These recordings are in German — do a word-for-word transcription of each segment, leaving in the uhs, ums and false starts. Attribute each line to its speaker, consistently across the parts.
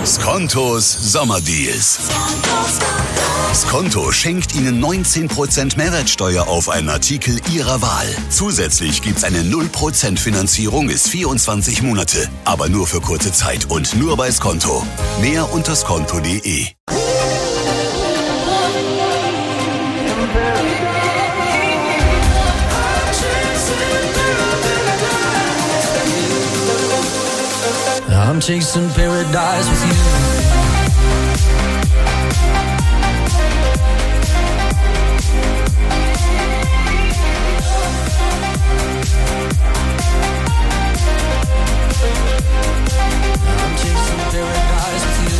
Speaker 1: Skontos Sommerdeals. Skonto schenkt Ihnen neunzehn Prozent Mehrwertsteuer auf einen Artikel Ihrer Wahl. Zusätzlich gibt's eine null Prozent Finanzierung bis vierundzwanzig Monate. Aber nur für kurze Zeit und nur bei Skonto. Mehr unter skonto punkt de.
Speaker 2: I'm chasing paradise with you. I'm chasing paradise with you.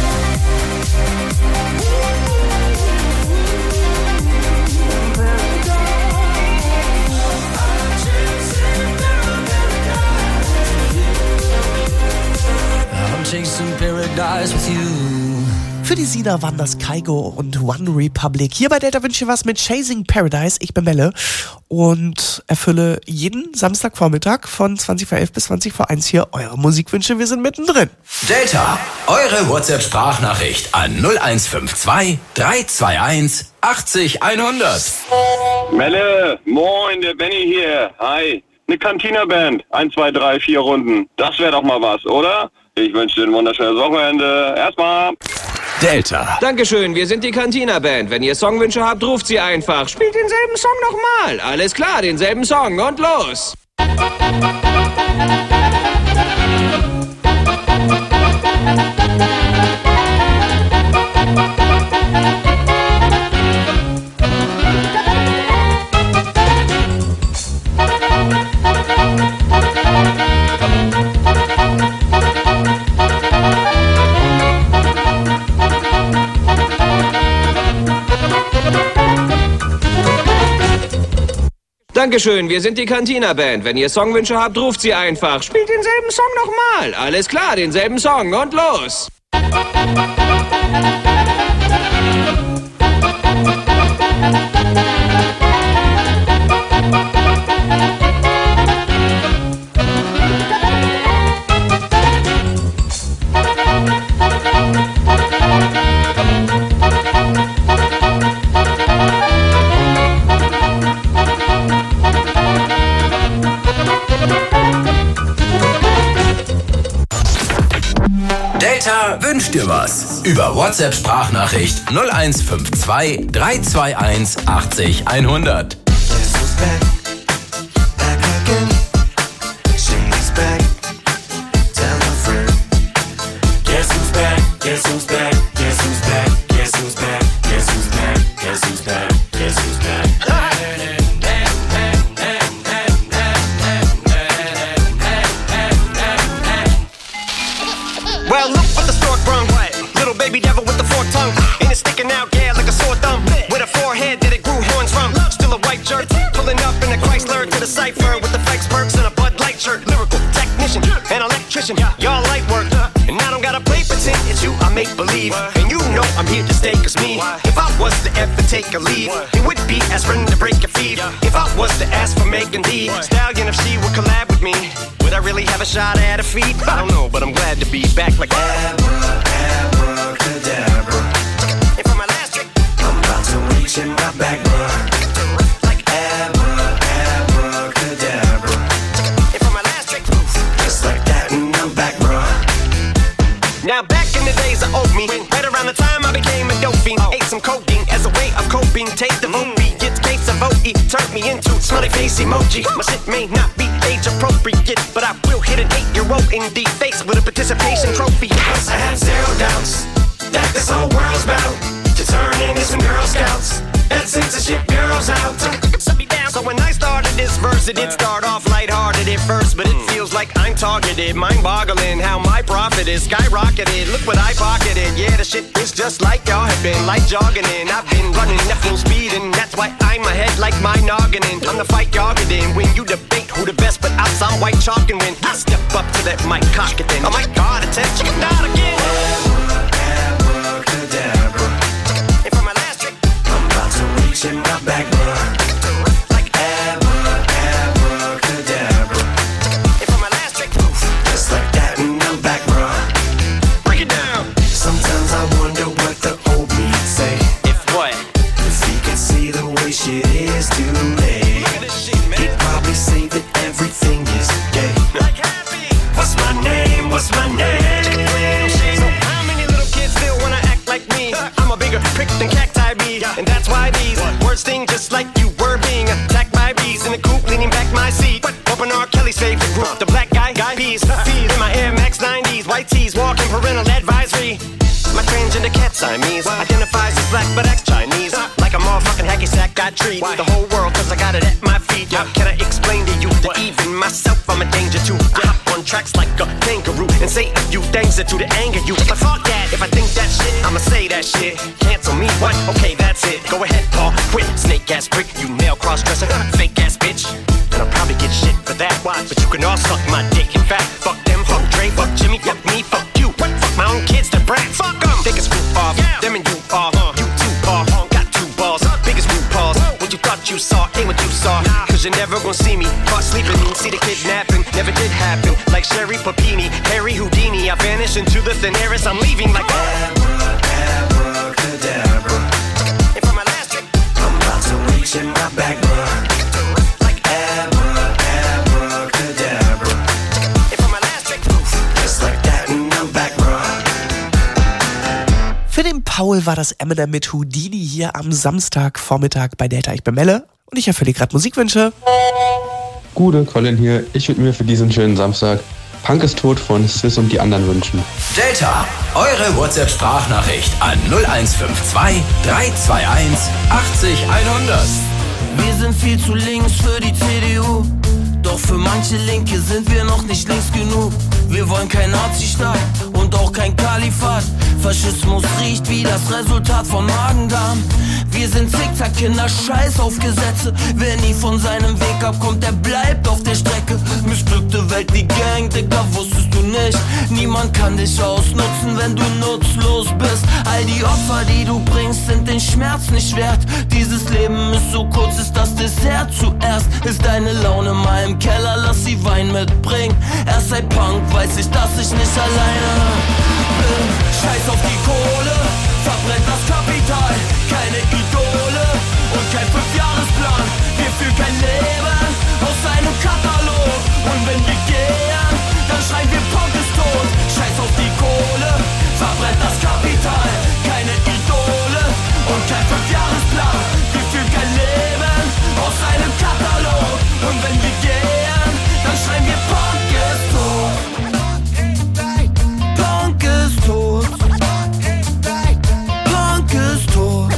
Speaker 2: Chasing paradise with you.
Speaker 3: Für die Sina waren das Kygo und One Republic. Hier bei Delta wünsche ich was mit Chasing Paradise. Ich bin Melle und erfülle jeden Samstagvormittag von zwanzig vor elf bis zwanzig vor eins hier eure Musikwünsche. Wir sind mittendrin.
Speaker 4: Delta, eure WhatsApp-Sprachnachricht an null eins fünf zwei drei zwei eins achtzig hundert.
Speaker 5: Melle, moin, der Benny hier. Hi. Eine Cantina-Band. Eins, zwei, drei, vier Runden. Das wäre doch mal was, oder? Ich wünsche dir ein wunderschönes Wochenende. Erstmal.
Speaker 4: Delta.
Speaker 6: Dankeschön, wir sind die Cantina-Band. Wenn ihr Songwünsche habt, ruft sie einfach. Spielt denselben Song nochmal. Alles klar, denselben Song und los. Dankeschön, wir sind die Cantina-Band. Wenn ihr Songwünsche habt, ruft sie einfach. Spielt denselben Song nochmal. Alles klar, denselben Song und los.
Speaker 4: Delta wünscht dir was. Über WhatsApp-Sprachnachricht null eins fünf zwei drei zwei eins achtzig hundert.
Speaker 7: Well, look what the stork brung. Little baby devil with the forked tongue. And it's sticking out, yeah, like a sore thumb. With a forehead that it grew horns from. Still a white shirt, pulling up in a Chrysler to the cipher with the flex perks and a Bud Light shirt. Lyrical technician, an electrician, y'all light work. And I don't gotta play pretend, it's you I make believe. And you know I'm here to stay, cause me, if I was to ever take a leave, it would be aspirin to break your feet. If I was to ask for Megan D, Stallion if she would collab with me, would I really have a shot at her feet? I don't know, but I'm glad to be back like Abra, abracadabra. And for my last trick, I'm about to reach in my back, bruh. Like Abra, abracadabra. And for my last trick, just like that, and I'm back, bruh. Now back in the days of old me, right around the time I became a dope fiend, ate some codeine as a way of coping. Taste of O B, gets case of O E, turned me into smiley face emoji. My shit may not be age appropriate, but I will hit an eight-year-old in the face with a participation trophy. Yes, I have zero doubts that this whole world's about to turn into some Girl Scouts. That censorship bureau's out. So when I started this verse, it did start off lighthearted at first, but it feels like I'm targeted. Mind-boggling how my profit is skyrocketed. Look what I pocketed. Yeah, the shit is just like y'all have been, like jogging in. I've been running at full speed, and that's why I'm ahead like my noggin in. I'm the fight y'all get in. When you debate who the best, but I'm some white chalk, and when I step up to that mic, cock it then. Oh my God, attention, not again. Abracadabra. And for my last trick, I'm about to reach in my back, bruh. Like abra, abracadabra. And for my last trick, just like that, and I'm back, bruh. Break it down. being just like you were being attacked by bees in the coop, leaning back my seat. Open R. Kelly's favorite group, the black guy, guy peas. Feed in my Air Max nineties, white tees, walking parental advisory. My transgender cat Siamese identifies as black but acts Chinese. Like a motherfucking hacky sack, got treat the whole world cause I got it at my feet. How can I explain to you that even myself I'm a danger to? I hop on tracks like a kangaroo and say a few things that to the anger you. But fuck that, if I think that shit, I'ma say that shit. Cancel me, what? Okay, that's it. Go ahead, Paul, quit. Snake ass prick, you male cross-dresser, fake ass bitch. And I'll probably get shit for that, watch. But you can all suck my dick. In fact, fuck them, fuck Dre, fuck Jimmy, fuck me, fuck you. What? Fuck my own kids, the brats. Fuck them. They can screw off, yeah. Them and you off. Uh. You two paw, uh. got two balls, uh. biggest root paws. What you thought you saw ain't what you saw. Nah. Cause you're never gonna see me caught sleeping. See the kidnapping, never did happen. Like Sherry Papini, Harry Houdini. I vanish into the thin air as I'm leaving like Abra, abracadabra. And for my last trick, I'm about to reach in my back, bruh. Like Abra, abracadabra. And for my last trick, just like that and I'm back, bruh.
Speaker 3: Für den Paul war das Eminem mit Houdini hier am Samstagvormittag bei Delta. Ich bin Melle und ich erfülle gerade Musikwünsche.
Speaker 8: Gute, Colin hier. Ich würde mir für diesen schönen Samstag Punk ist tot von Sis und die anderen wünschen.
Speaker 4: Delta, eure WhatsApp-Sprachnachricht an null eins fünf zwei, drei zwei eins, achtzig hundert.
Speaker 9: Wir sind viel zu links für die C D U. Doch für manche Linke sind wir noch nicht links genug. Wir wollen kein Nazi-Staat und auch kein Kalifat. Faschismus riecht wie das Resultat von Magen-Darm. Wir sind Zickzack-Kinder, scheiß auf Gesetze. Wer nie von seinem Weg abkommt, der bleibt auf der Strecke. Missglückte Welt wie Gang, Dicker, wusstest du nicht? Niemand kann dich ausnutzen, wenn du nutzlos bist. All die Opfer, die du bringst, sind den Schmerz nicht wert. Dieses Leben ist so kurz, ist das Dessert zuerst. Ist deine Laune mal im Keller, lass sie Wein mitbringen. Erst seit Punk weiß ich, dass ich nicht alleine bin. Scheiß auf die Kohle, verbrennt das Kapital. Keine Idole und kein Fünfjahresplan. Wir führen kein Leben aus einem Katalog. Und wenn wir gehen, dann schreien wir Punk ist tot. Scheiß auf die Kohle, verbrennt das Kapital. Keine Idole und kein Fünfjahresplan. Wir führen kein Leben aus einem Katalog. Und wenn wir gehen, dann schreien wir Punk ist tot. Punk ist tot. Punk ist tot.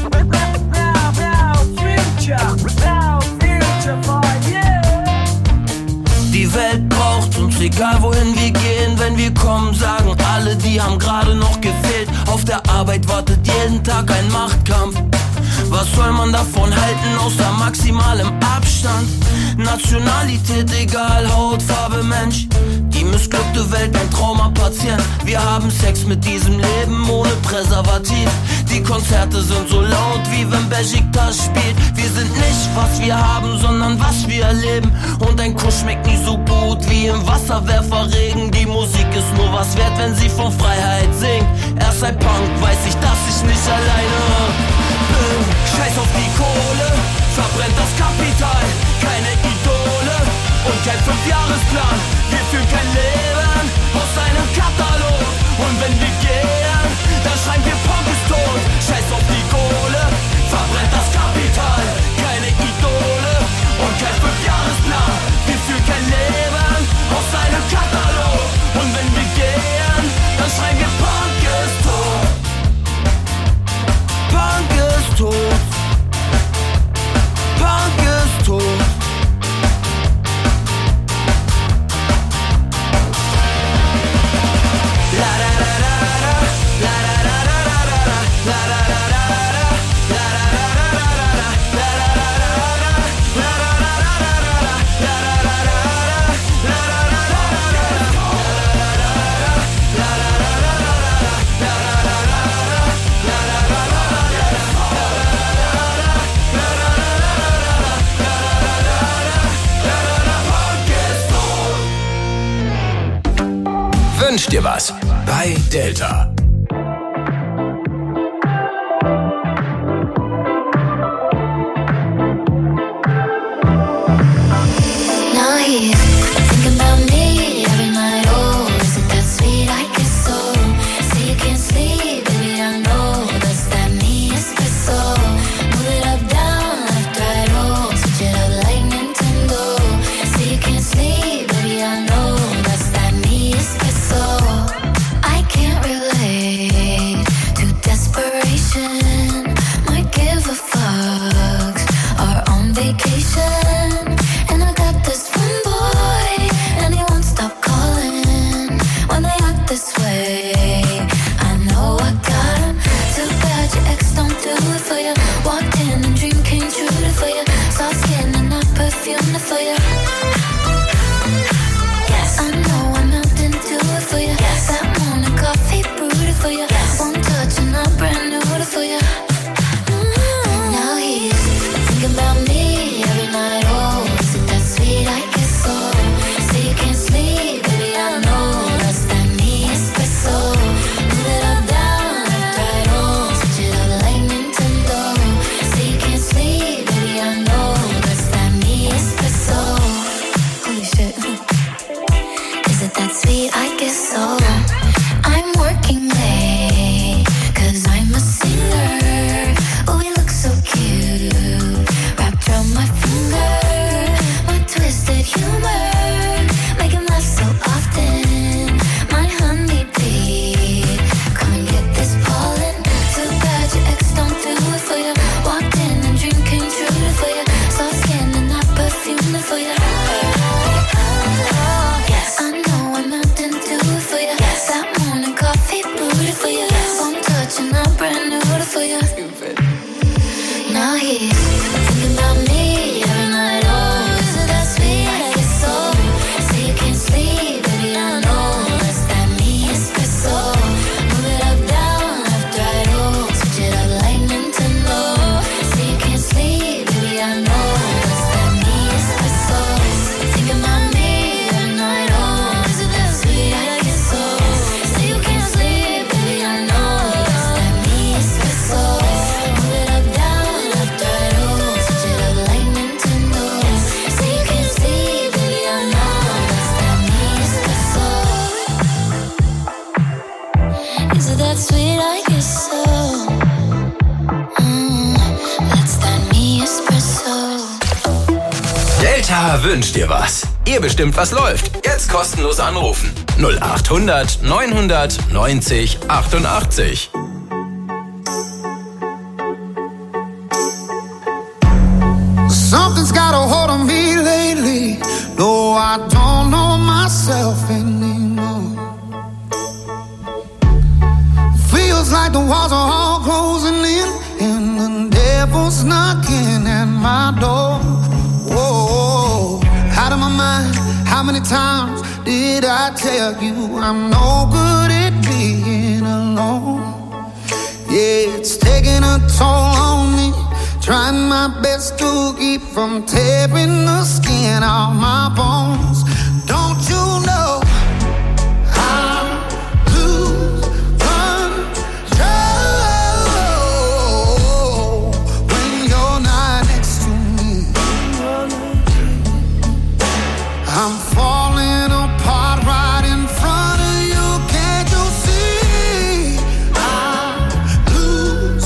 Speaker 9: Die Welt braucht uns, egal wohin wir gehen. Wenn wir kommen, sagen alle, die haben gerade noch gefehlt. Auf der Arbeit wartet jeden Tag ein Machtkampf. Was soll man davon halten, außer maximalem Abstand? Nationalität egal, Hautfarbe, Mensch. Die missglückte Welt, ein Traumapatient. Wir haben Sex mit diesem Leben ohne Präservativ. Die Konzerte sind so laut, wie wenn Besiktas spielt. Wir sind nicht, was wir haben, sondern was wir erleben. Und ein Kuss schmeckt nie so gut wie im Wasserwerferregen. Die Musik ist nur was wert, wenn sie von Freiheit singt. Erst seit Punk weiß ich, dass ich nicht alleine bin. Scheiß auf die Kohle, verbrennt das Kapital. Keine Idole und kein Fünfjahresplan. Wir führen kein Leben aus einem Katalog. Und wenn wir gehen, dann schreien wir Punk ist tot. Scheiß auf die Kohle, verbrennt das Kapital. Keine Idole und kein Fünfjahresplan. Wir führen kein Leben aus einem Katalog. Und wenn wir gehen, dann schreien wir Punk ist tot. Punk ist tot. Punk ist tot.
Speaker 4: Wünsch dir was bei Delta.
Speaker 10: Now he's thinking about me every night. Oh, is it that sweet? I guess so. Say you can't sleep, baby, I know that's that me espresso. Move it up, down, left do it for you. Walked in and dream came true for you. Soft skin and not perfume for you. Yes, I know I'm out and do it for you. Yes, that morning coffee brewed it for you. Yes, one touch and I'm brand new for you. Mm-hmm. Now he's thinking about me every night. Oh, is it that sweet? I guess so. Say you can't sleep, baby, I know that's that me espresso. Move it up, down, left, right, oh, switch it up like Nintendo. Say you can't sleep, baby, I know that's that me espresso. Holy shit. Is it that sweet? I guess so. I'm working late, cause I'm a singer. Oh, you look so cute, wrapped around my finger. My twisted humor, make him laugh so often. My honeybee, come and get this pollen. Too bad your ex don't do it for you. Walked in and dream came true for you. Soft skin and not perfume for you. Yes, I know I'm out and do it for you. Yes, that morning coffee brewed for you. Yes, one touch and I'm brand new for you. Now he's thinking about me every night. Oh, is it that sweet? I guess so. Say you can't sleep, baby, I know that's that me espresso. Move it up, down, left, right, oh, switch it up like Nintendo. Say you can't sleep, baby, I know that's that me espresso. Thinking about me every night. Oh, is it that sweet? I guess so. Say you can't sleep, baby, I know that's that me espresso. Move it up, down, left, right, oh, switch it up like Nintendo. Say you can't sleep, baby, I know that's that me espresso. Is it that sweet? I guess so. Mm, that's that me espresso.
Speaker 4: Delta wünscht dir was. Ihr bestimmt, was läuft. Jetzt kostenlos anrufen. null acht hundert neunhundert neunzig achtundachtzig.
Speaker 11: Something's got a hold on me lately. No, I don't know myself anymore. Feels like the walls are all closing in, and the devil's knocking at my door. Whoa, out of my mind. How many times did I tell you I'm no good at being alone? Yeah, it's taking a toll on me. Trying my best to keep from tearing the skin off my bones. Don't you know I lose control when you're not next to me? I'm falling apart right in front of you. Can't you see? I lose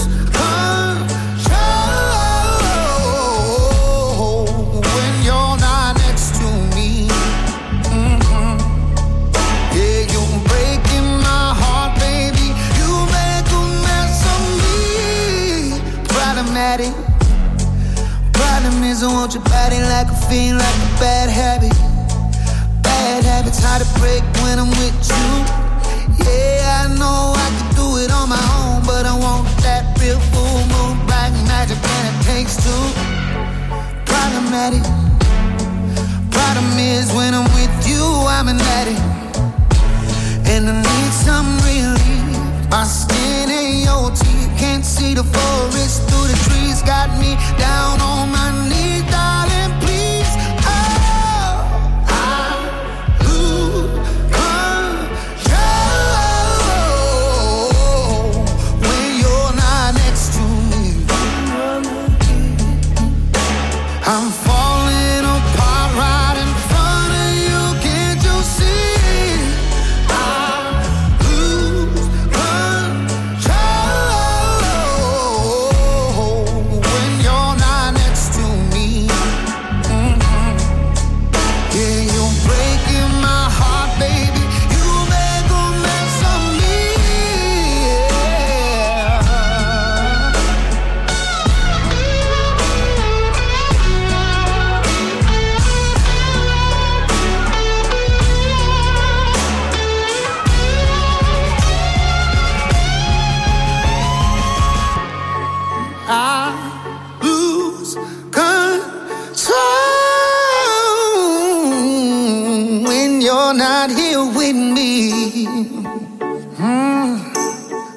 Speaker 11: control when you're not next to me. Mm-hmm. Yeah, you're breaking my heart, baby. You make a mess of me. Problematic. Problem is I want your body like a fiend, like a bad habit. Bad habits hard to break when I'm with you. Yeah, I know I can do it on my own, but I want that real full moon, black magic, and it takes two. Problematic. Problem is when I'm with you, I'm an addict, and I need some relief. My skin ain't your teeth, can't see the forest through the trees. Got me down on my knees, darling, please. Oh, I lose control when you're not next to me. I'm falling apart right in front of you. Can't you see? I lose control when you're not next to me.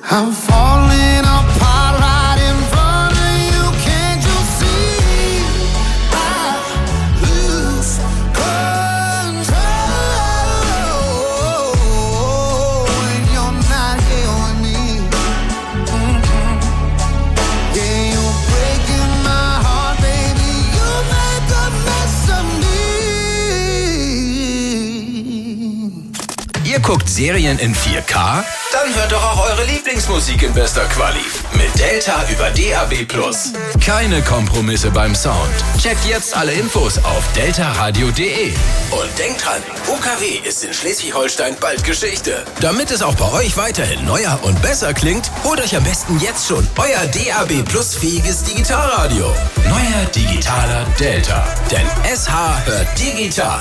Speaker 11: I'm falling apart right in front of you. Can't you see? I lose control when you're not here with me. Mm-hmm. Yeah, you're breaking my heart, baby. You make a mess of me.
Speaker 4: Ihr guckt Serien in vier K? Dann hört doch auch eure Lieblingsmusik in bester Quali. Mit Delta über D A B plus. Keine Kompromisse beim Sound. Checkt jetzt alle Infos auf deltaradio punkt de. Und denkt dran, U K W ist in Schleswig-Holstein bald Geschichte. Damit es auch bei euch weiterhin neuer und besser klingt, holt euch am besten jetzt schon euer D A B plus fähiges Digitalradio. Neuer digitaler Delta. Denn S H hört digital.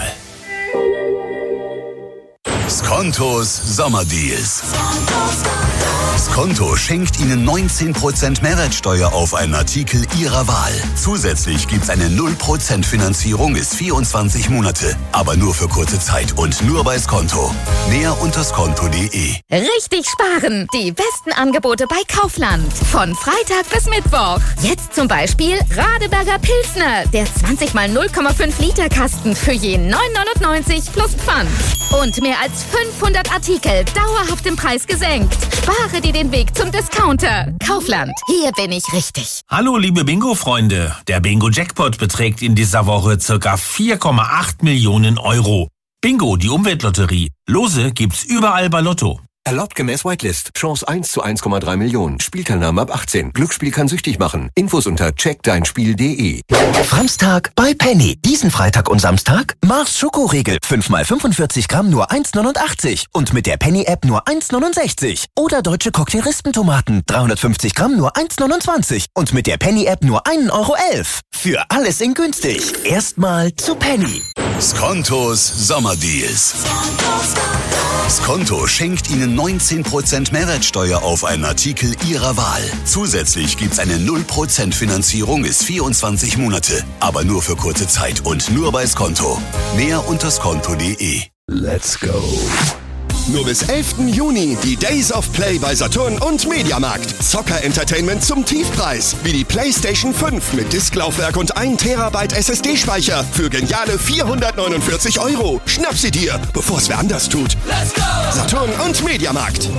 Speaker 1: Skontos Sommerdeals. Skonto schenkt Ihnen neunzehn Prozent Mehrwertsteuer auf einen Artikel Ihrer Wahl. Zusätzlich gibt's eine null Prozent Finanzierung bis vierundzwanzig Monate. Aber nur für kurze Zeit und nur bei Skonto. Mehr unter skonto punkt de.
Speaker 12: Richtig sparen! Die besten Angebote bei Kaufland. Von Freitag bis Mittwoch. Jetzt zum Beispiel Radeberger Pilsner. Der zwanzig mal null Komma fünf Liter Kasten für je neun neunundneunzig plus Pfand. Und mehr als fünfhundert Artikel dauerhaft im Preis gesenkt. Spare dir den Weg zum Discounter. Kaufland, hier bin ich richtig.
Speaker 13: Hallo liebe Bingo-Freunde. Der Bingo-Jackpot beträgt in dieser Woche ca. vier Komma acht Millionen Euro. Bingo, die Umweltlotterie. Lose gibt's überall bei Lotto.
Speaker 14: Erlaubt gemäß Whitelist. Chance eins zu eins Komma drei Millionen. Spielteilnahme ab achtzehn. Glücksspiel kann süchtig machen. Infos unter check dein spiel punkt de.
Speaker 15: Samstag bei Penny. Diesen Freitag und Samstag Mars Schokoriegel. fünf mal fünfundvierzig Gramm nur eins neunundachtzig. Und mit der Penny-App nur eins neunundsechzig. Oder deutsche Cocktailistentomaten. dreihundertfünfzig Gramm nur eins neunundzwanzig. Und mit der Penny-App nur ein Euro elf. Für alles in günstig. Erstmal zu Penny.
Speaker 1: Skontos Sommerdeals. Skonto schenkt Ihnen neunzehn Prozent Mehrwertsteuer auf einen Artikel Ihrer Wahl. Zusätzlich gibt's eine null Prozent Finanzierung bis vierundzwanzig Monate. Aber nur für kurze Zeit und nur bei Skonto. Mehr unter skonto punkt de.
Speaker 16: Let's go. Nur bis elften Juni die Days of Play bei Saturn und Mediamarkt. Zocker-Entertainment zum Tiefpreis. Wie die PlayStation fünf mit Disklaufwerk und ein Terabyte S S D-Speicher für geniale vierhundertneunundvierzig Euro. Schnapp sie dir, bevor es wer anders tut. Let's go! Saturn und Mediamarkt.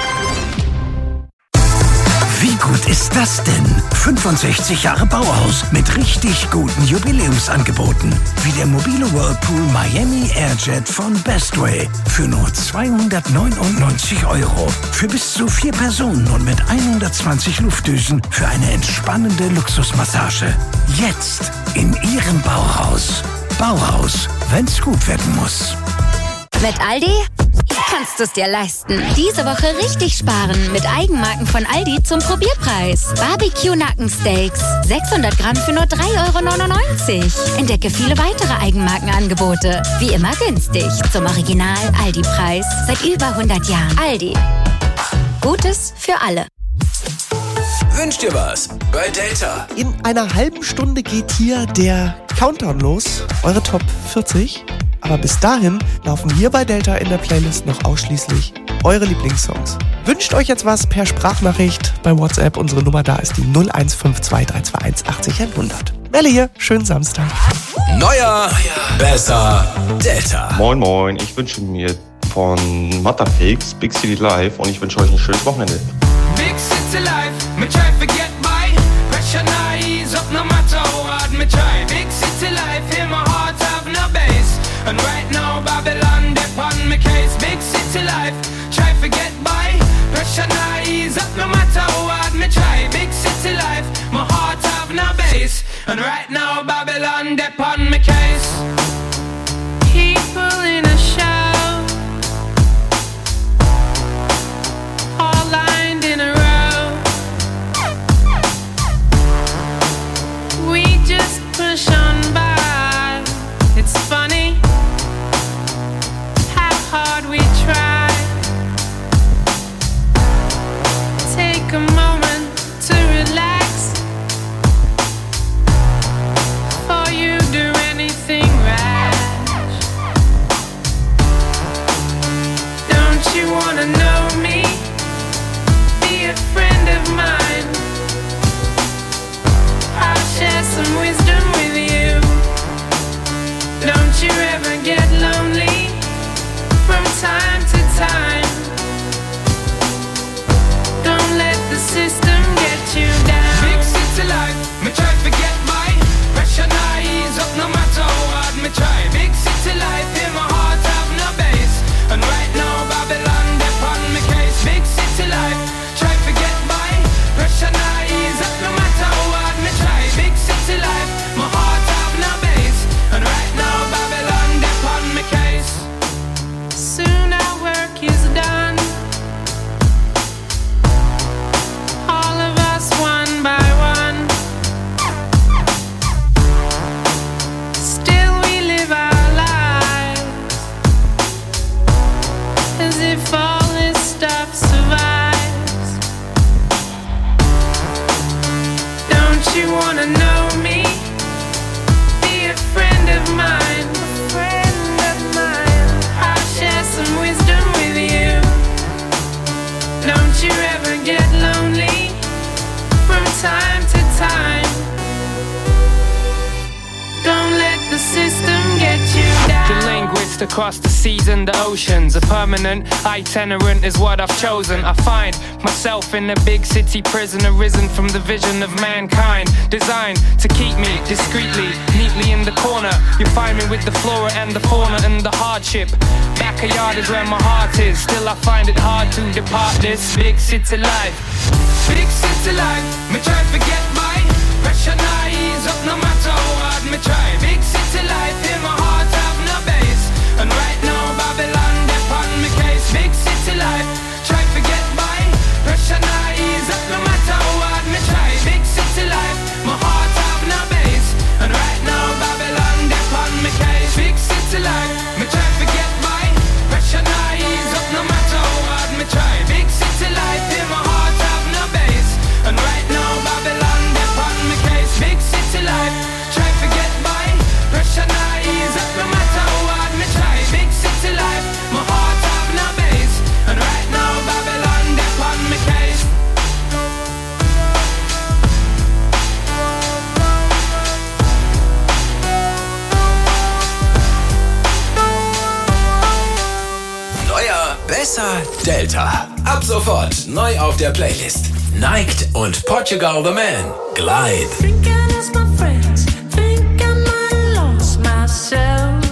Speaker 17: Wie gut ist das denn? fünfundsechzig Jahre Bauhaus mit richtig guten Jubiläumsangeboten. Wie der mobile Whirlpool Miami Airjet von Bestway für nur zweihundertneunundneunzig Euro. Für bis zu vier Personen und mit hundertzwanzig Luftdüsen für eine entspannende Luxusmassage. Jetzt in Ihrem Bauhaus. Bauhaus, wenn's gut werden muss.
Speaker 12: Mit Aldi kannst du es dir leisten. Diese Woche richtig sparen mit Eigenmarken von Aldi zum Probierpreis. Barbecue-Nackensteaks, sechshundert Gramm für nur drei Euro neunundneunzig. Entdecke viele weitere Eigenmarkenangebote. Wie immer günstig. Zum Original Aldi-Preis. Seit über hundert Jahren. Aldi. Gutes für alle.
Speaker 4: Wünscht ihr was bei Delta?
Speaker 3: In einer halben Stunde geht hier der Countdown los. Eure Top vierzig. Aber bis dahin laufen hier bei Delta in der Playlist noch ausschließlich eure Lieblingssongs. Wünscht euch jetzt was per Sprachnachricht bei WhatsApp. Unsere Nummer da ist die null eins fünf zwei drei zwei eins achtzig hundert. Melle hier, schönen Samstag.
Speaker 4: Neuer, besser, Delta.
Speaker 8: Moin moin, ich wünsche mir von Matterfix Big City Live und ich wünsche euch ein schönes Wochenende.
Speaker 2: Big city life, me try to get by. Pressure not ease up no matter how hard me try. Big city life, in my heart have no base. And right now Babylon they on me case. Big city life, try to get by. Pressure not ease up no matter how hard me try. Big city life, my heart have no base. And right now Babylon they on me case. People in a show, all lined in a row. We just push on by. It's funny how hard we try. Take a moment to relax before you do anything rash. Don't you wanna know me? Be Don't you ever get lonely from time to time? Don't let the system get you down.
Speaker 18: The linguist across the seas and the oceans. A permanent itinerant is what I've chosen. I find myself in a big city prison, arisen from the vision of mankind, designed to keep me discreetly, neatly in the corner. You find me with the flora and the fauna and the hardship. Backyard is where my heart is. Still I find it hard to depart this big city life.
Speaker 2: Big city life, me try to forget my pressure now ease up no matter how hard me try. Big city life, in my heart have no base. And right now Babylon upon me case. Big city life, try to forget my pressure now ease up no matter how hard me try. Big city life, my heart have no base. And right now Babylon upon me case. Big city life, me try to forget my pressure now ease up no matter how hard me try. Big city life, in my heart have no base. And right now Babylon upon me case. Big city life, try to forget my pressure now ease up no matter how hard me try. Big city life, my heart have no base. And right now Babylon upon me case.
Speaker 4: Neuer, besser, Delta. Ab sofort neu auf der Playlist. Niked und Portugal the Man. Glide.
Speaker 2: Think I lost my friends, think I might have lost myself.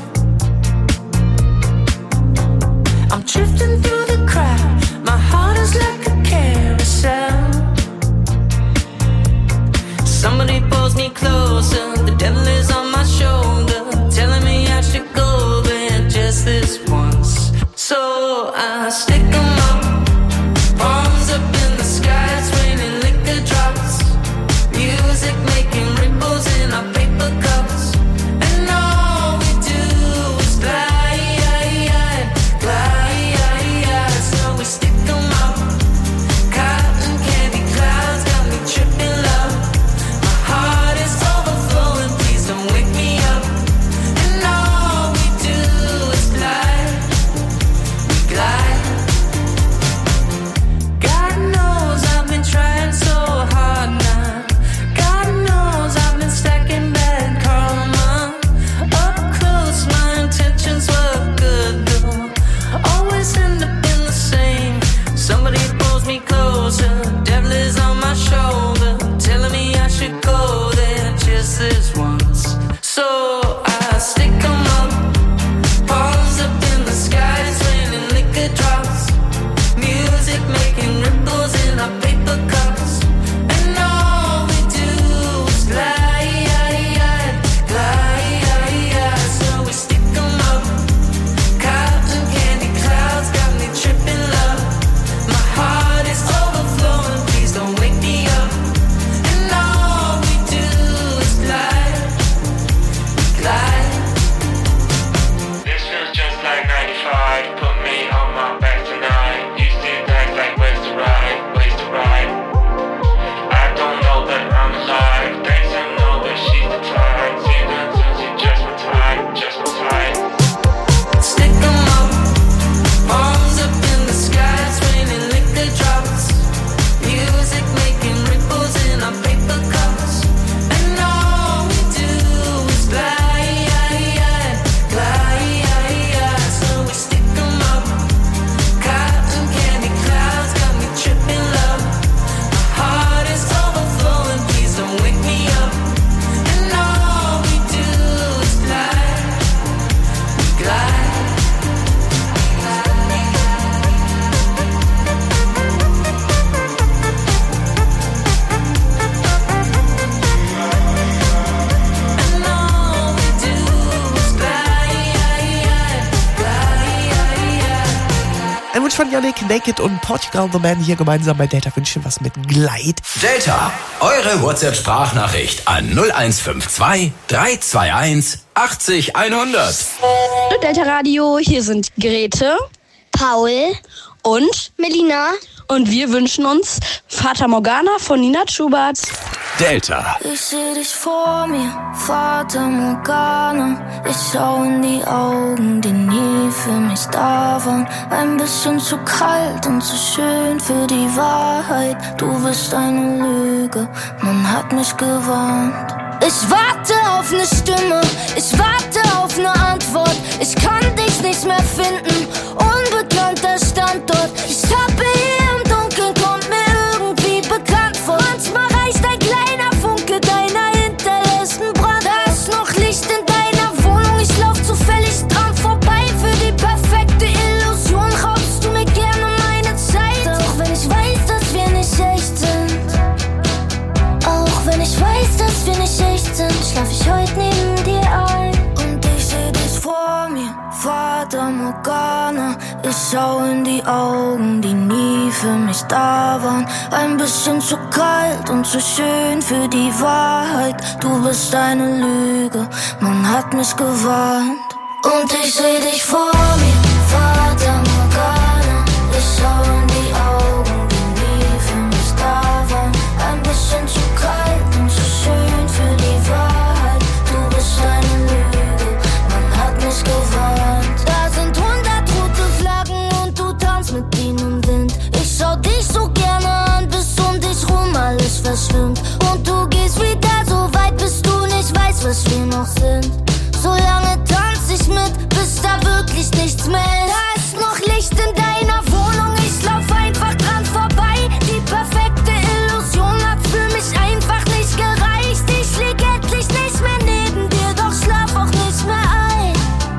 Speaker 2: I'm drifting through the crowd, my heart is like a carousel.
Speaker 9: Somebody pulls me closer, the devil is on my shoulder, telling me I should go there just this once. So I stick 'em up, palms up in the sky, it's raining liquor drops, music making ripples in our paper cups, and all we do is glide, glide, so we stick 'em up, cotton candy clouds got me tripping love, my heart is overflowing, please don't wake me up, and all we do is glide, we glide. God knows I've been trying so hard now. God knows I've been stacking bad karma. Up close, my intentions were good though. Always end up in the same. Somebody pulls me closer, devil is on my shoulder, telling me I should go there just this once. So I stick 'em up, palms up in the sky, it's raining liquor drops, music making ripples in our paper cups, and all we do is glide, glide, so we stick 'em up, cotton candy clouds got me tripping love, my heart is overflowing, please don't wake me up, and all we do is glide, glide.
Speaker 2: This feels just like ninety-five, put me on my back tonight. Used to act like ways to ride, ways to ride. I don't know that I'm alive, thanks I know that she's the type. See that since she just retired, just retired.
Speaker 9: Stick 'em up, palms up in the sky, it's raining liquor drops, music making ripples in our paper cups, and all we do is glide, glide, so we stick 'em up, cotton candy clouds got me tripping love, my heart is overflowing, please don't wake me up, and all we do is glide, glide. And all we do is glide, glide.
Speaker 3: Ein Wunsch von Yannick, Naked und Portugal the Man hier gemeinsam bei Delta wünschen was mit Glide.
Speaker 4: Delta, eure WhatsApp-Sprachnachricht an null eins fünf zwei drei zwei eins achtzig hundert.
Speaker 19: Hallo Delta Radio, hier sind Grete, Paul und Melina. Und wir wünschen uns Fata Morgana von Nina Schubert.
Speaker 4: Delta.
Speaker 10: Ich seh dich vor mir, Fata Morgana. Ich schau in die Augen, die nie für mich da waren. Ein bisschen zu kalt und zu schön für die Wahrheit. Du bist eine Lüge, man hat mich gewarnt. Ich warte auf ne Stimme, ich warte auf ne Antwort. Ich kann dich nicht mehr finden, unbekannter Standort. Ich tappe hier im Dunkeln, kommt mir irgendwie bekannt vor. Manchmal reicht ein kleiner Funke deiner hinterlässten Brand. Da ist noch Licht in deiner Wohnung, ich lauf zufällig dran vorbei. Für die perfekte Illusion raubst du mir gerne meine Zeit. Auch wenn ich weiß, dass wir nicht echt sind. Auch wenn ich weiß, dass wir nicht echt sind, schlaf ich heute neben dir ein. Und ich seh dich vor mir, Fata Morgana. Ich schau in die Augen, die nie für mich da waren. Ein bisschen zu kalt und zu schön für die Wahrheit. Du bist eine Lüge, man hat mich gewarnt. Und ich seh dich vor mir, Fata Morgana. Ich schau in die Augen, die nie für mich da waren. Ein bisschen zu kalt und zu schön für die Wahrheit. Du bist eine Lüge, man hat mich gewarnt. Da sind hundert rote Flaggen und du tanzt mit ihnen im Wind. Ich schau dich so gerne an, bis um dich rum alles verschwimmt. Und du gehst wieder so weit, bis du nicht weißt, was wir noch sind. Solange tanz ich mit, bis da wirklich nichts mehr ist. Da ist noch Licht in deiner Wohnung, ich lauf einfach dran vorbei. Die perfekte Illusion hat für mich einfach nicht gereicht. Ich lieg endlich nicht mehr neben dir, doch schlaf auch nicht mehr ein.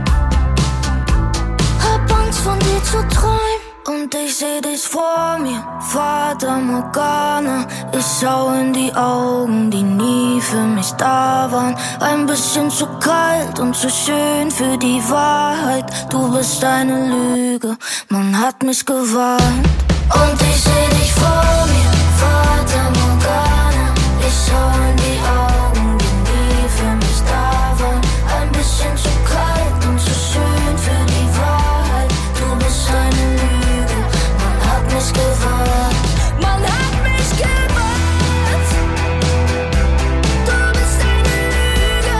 Speaker 10: Hab Angst von dir zu träumen. Und ich seh dich vor mir, Fata Morgana. Ich schau in die Augen, die nie für mich da waren. Ein bisschen zu kalt und zu schön für die Wahrheit. Du bist eine Lüge, man hat mich gewarnt. Und ich seh dich vor mir, Fata Morgana. Ich schau in die Augen, die nie für mich da waren. Ein bisschen zu kalt und zu schön für die Wahrheit. Du bist eine Lüge, man hat mich gewarnt. Man hat mich gewarnt. Du bist eine Lüge.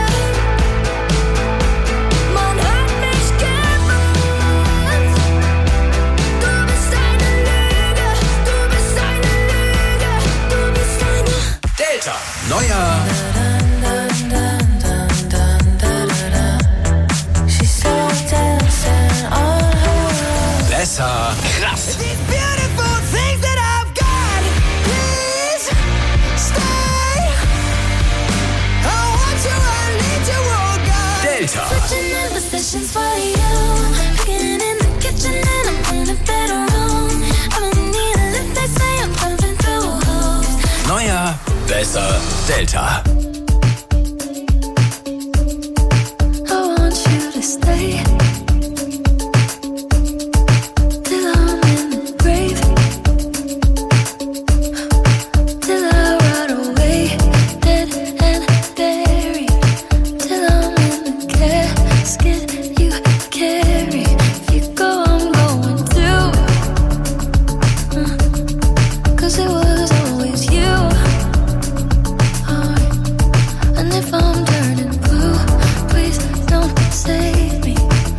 Speaker 10: Man hat mich gewarnt. Du bist eine Lüge. Du bist eine Lüge. Du bist eine
Speaker 4: Delta. Neuer. Besser. Krass. Delta. Neuer, besser, Delta.
Speaker 10: If I'm turning blue, please don't save me.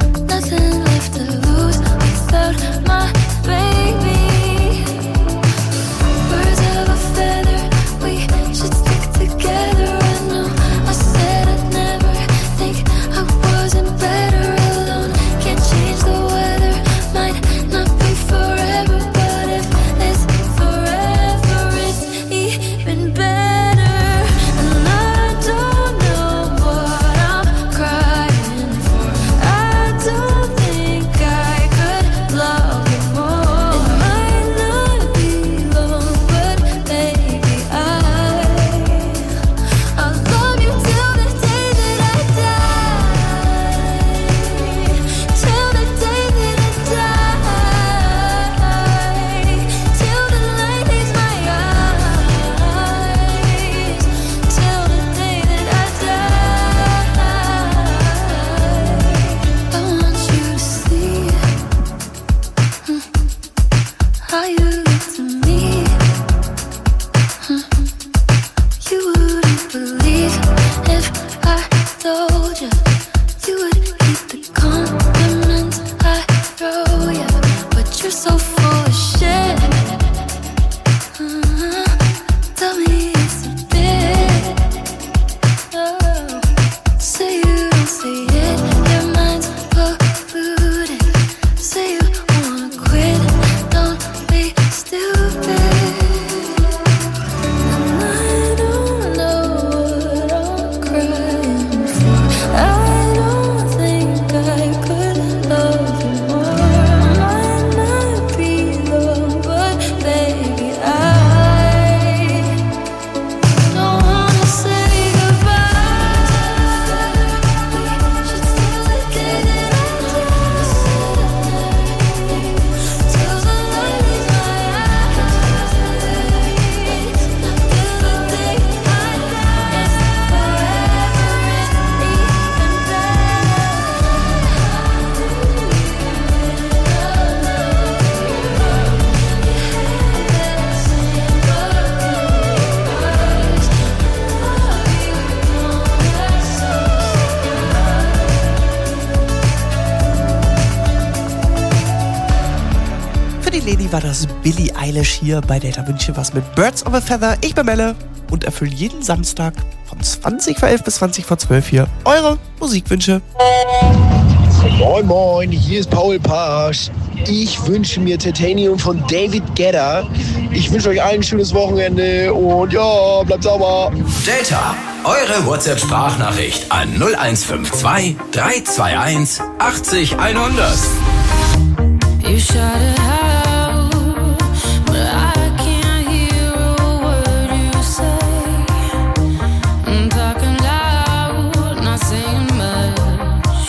Speaker 3: war das Billie Eilish hier bei Delta München was mit Birds of a Feather. Ich bin Melle und erfülle jeden Samstag von zwanzig vor elf bis zwanzig vor zwölf hier eure Musikwünsche.
Speaker 20: Moin Moin, hier ist Paul Pasch. Ich wünsche mir Titanium von David Guetta. Ich wünsche euch allen ein schönes Wochenende und ja, bleibt sauber.
Speaker 4: Delta, eure WhatsApp-Sprachnachricht an null eins fünf zwei drei zwei eins achtzig hundert.
Speaker 10: You shut it out, but I can't hear a word you say. I'm talking loud, not saying much.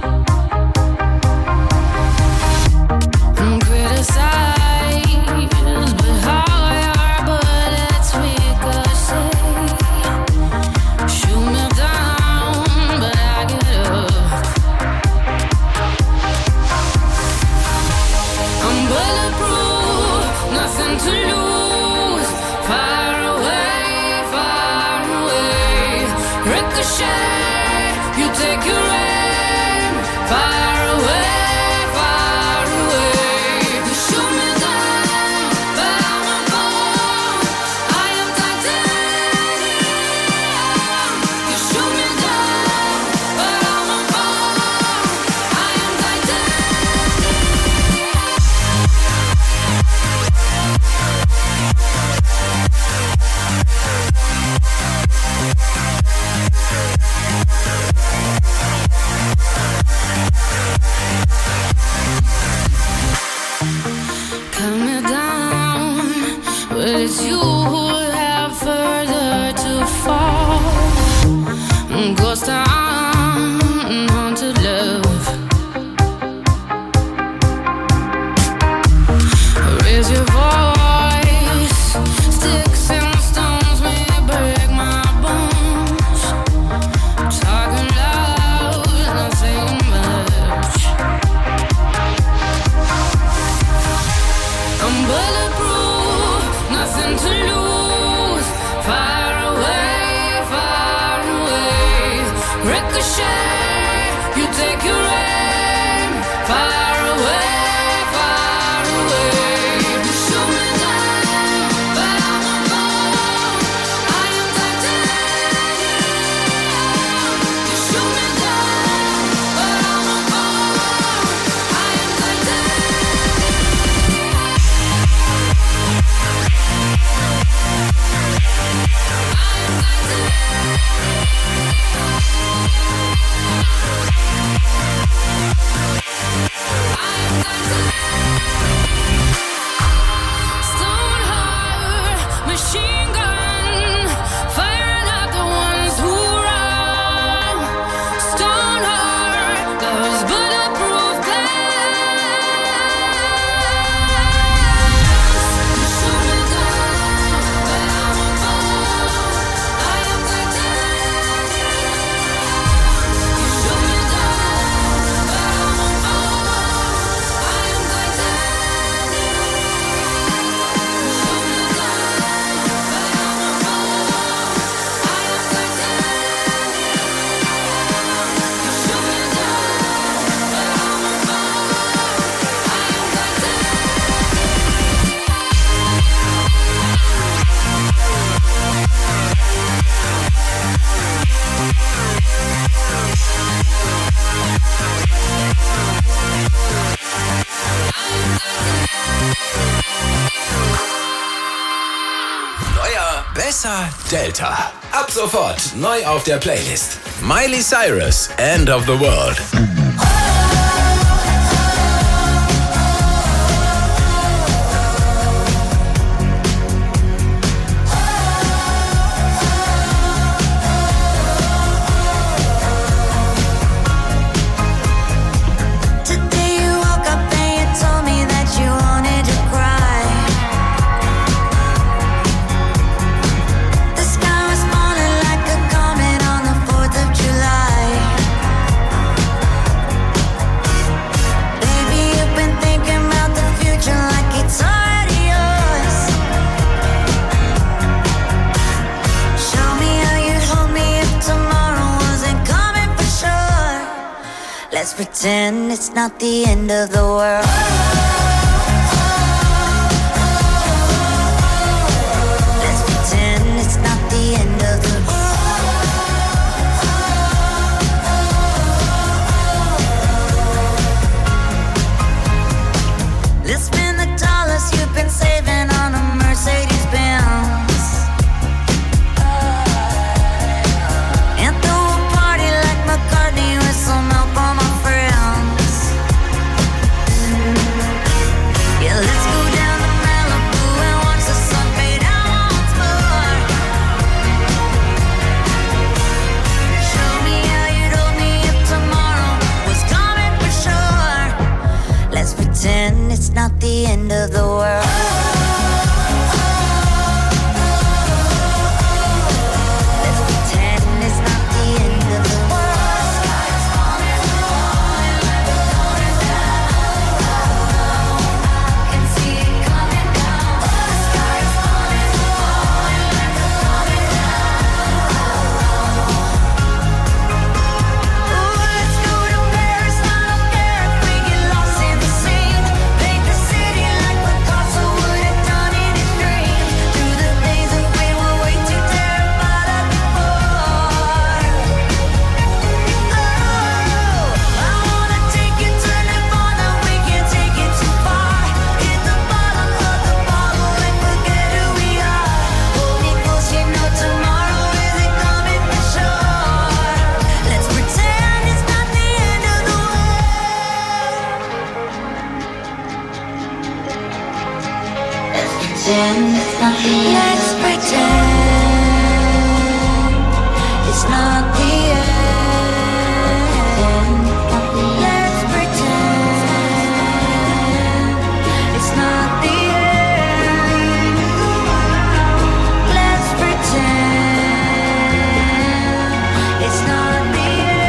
Speaker 10: I'm criticized, but how I bullets ricochet. Shoot me down, but I get up. I'm bulletproof, nothing to lose. Far away, far away. Ricochet, you take your aim. Far away, far away. You shoot me down, but I won't fall. I am titanium. You shoot me down, but I won't fall. I am titanium. Cut me down, but it's you who have further to fall. Ghost town, haunted love. Raise your voice, sticks and stones may break my bones. Talking loud, not saying much. I'm bulletproof, nothing to lose. Far away, far away. Ricochet, you take your aim. Far away, far away. You shoot me down, but I won't fall. I am titanium. You shoot me down, but I won't fall. I am Stone heart, machine gun, firing at the ones who run. Stone heart, those bulletproof glass. You shoot me down, but I won't fall. I am titanium. You shoot me down, but I won't fall. I am
Speaker 4: Neuer, besser, Delta. Ab sofort neu auf der Playlist. Miley Cyrus, End of the World.
Speaker 10: Today you woke up and you told me that you wanted to cry. The sky was falling like a comet on the fourth of July. Baby, you've been thinking about the future like it's already yours. Show me how you'd hold me if tomorrow wasn't coming for sure. Let's pretend it's not the end of the world. Let's pretend it's not the end. Let's pretend it's not the end. Let's pretend it's not the